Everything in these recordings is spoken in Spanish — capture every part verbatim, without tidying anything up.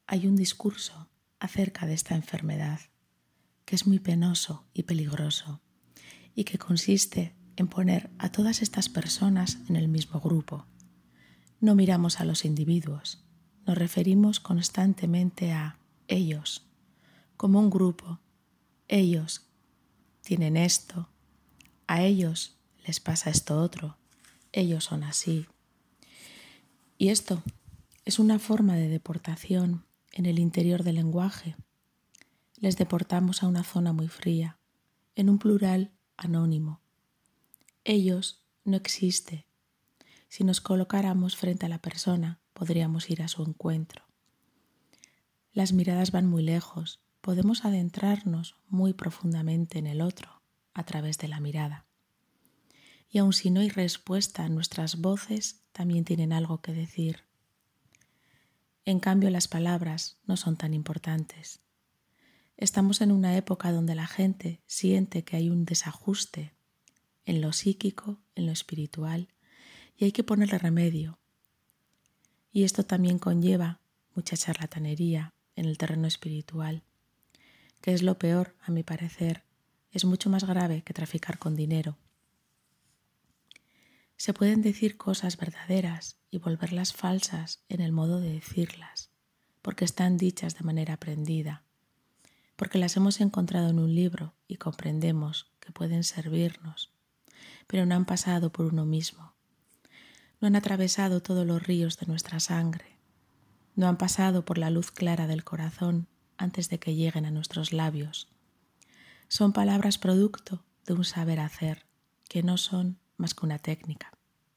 hay un discurso acerca de esta enfermedad que es muy penoso y peligroso y que consiste en poner a todas estas personas en el mismo grupo. No miramos a los individuos, nos referimos constantemente a ellos, como un grupo. Ellos tienen esto, a ellos les pasa esto otro, ellos son así. Y esto es una forma de deportación en el interior del lenguaje. Les deportamos a una zona muy fría, en un plural anónimo. Ellos no existe. Si nos colocáramos frente a la persona, podríamos ir a su encuentro. Las miradas van muy lejos, podemos adentrarnos muy profundamente en el otro a través de la mirada. Y aun si no hay respuesta, nuestras voces también tienen algo que decir. En cambio, las palabras no son tan importantes. Estamos en una época donde la gente siente que hay un desajuste en lo psíquico, en lo espiritual, y hay que ponerle remedio. Y esto también conlleva mucha charlatanería en el terreno espiritual, que es lo peor, a mi parecer, es mucho más grave que traficar con dinero. Se pueden decir cosas verdaderas y volverlas falsas en el modo de decirlas, porque están dichas de manera aprendida, porque las hemos encontrado en un libro y comprendemos que pueden servirnos, pero no han pasado por uno mismo. No han atravesado todos los ríos de nuestra sangre, no han pasado por la luz clara del corazón antes de que lleguen a nuestros labios. Son palabras producto de un saber hacer, que no son más que una técnica.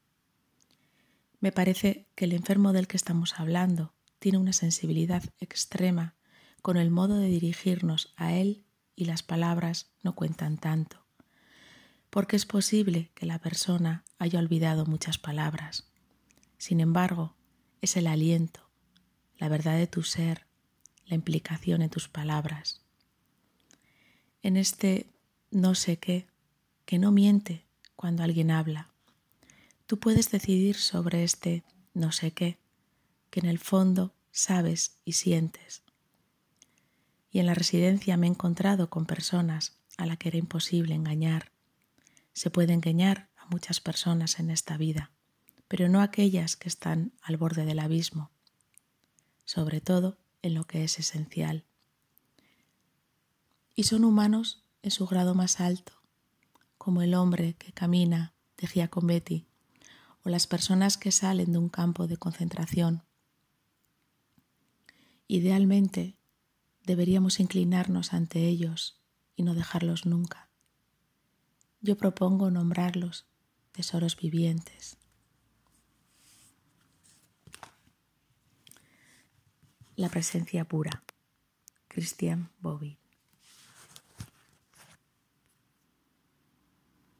Me parece que el enfermo del que estamos hablando tiene una sensibilidad extrema con el modo de dirigirnos a él y las palabras no cuentan tanto, porque es posible que la persona haya olvidado muchas palabras. Sin embargo, es el aliento, la verdad de tu ser, la implicación en tus palabras. En este no sé qué, que no miente cuando alguien habla, tú puedes decidir sobre este no sé qué, que en el fondo sabes y sientes. Y en la residencia me he encontrado con personas a las que era imposible engañar. Se puede engañar a muchas personas en esta vida, pero no a aquellas que están al borde del abismo, sobre todo en lo que es esencial. Y son humanos en su grado más alto, como el hombre que camina de Giacometti o las personas que salen de un campo de concentración. Idealmente, deberíamos inclinarnos ante ellos y no dejarlos nunca. Yo propongo nombrarlos tesoros vivientes. La presencia pura. Christian Bobby.